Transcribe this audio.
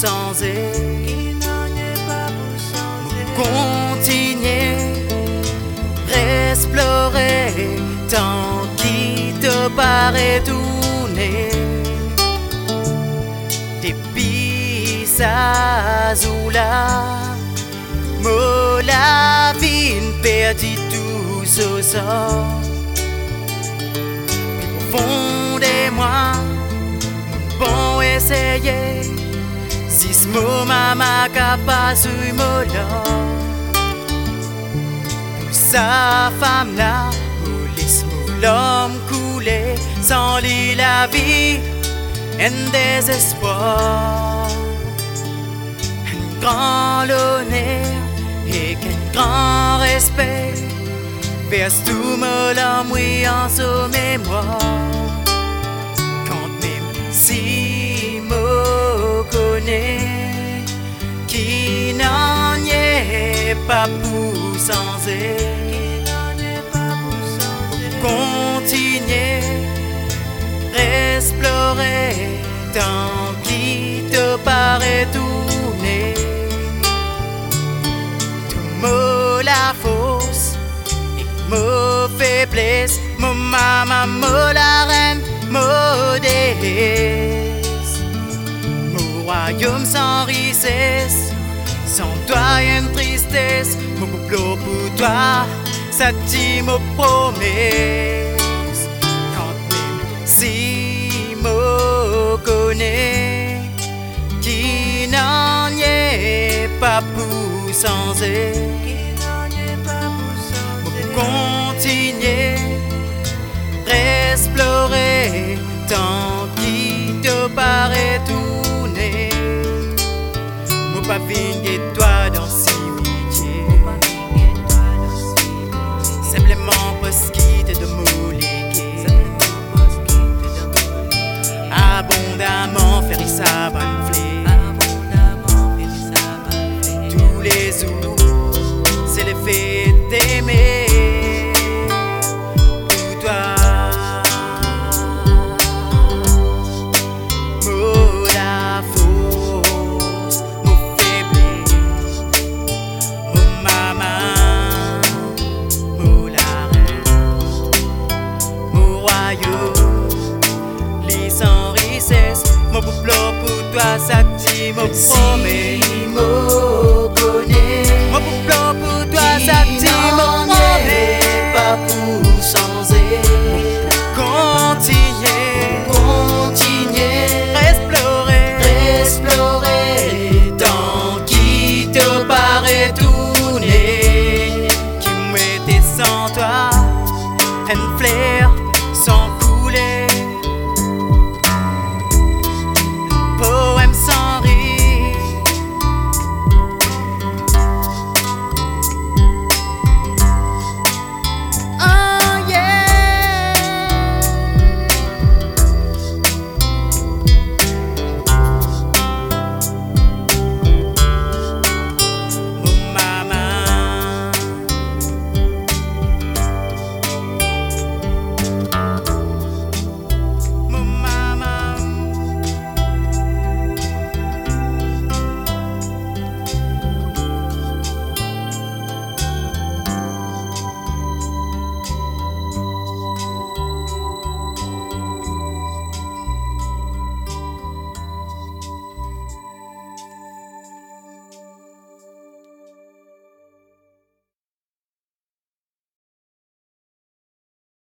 sans continuer, explorer tant qui te paraît tourner. Depuis sa zoula, la vie perdit tout ce sort. Au fond de moi, bon essayer, si ce mot m'a capable de me pour sa femme là, laisse l'homme couler, sans lui la vie, un désespoir, un grand honneur et qu'un grand respect vers tout me l'homme oui en sa mémoire. Quand même si me connaît, qui n'en est pas pour sans continuer, explorer tant qui te paraît tourner. La fausse et me faiblesse, mon maman, me la reine, me déesse. Mon royaume sans richesse, sans toi une tristesse, mon boulot pour toi, ça t'y me promesse. Quand même si me connaît, qui n'en est pas pour sans continuer, explorer tant qui te paraît tourner. Mon pas et toi dans si métier, simplement parce qu'il te demoliguer, abondamment faire sa bonne flé. Tous les jours, c'est le fait d'aimer. Mon boulot pour toi, ça t'y me promet.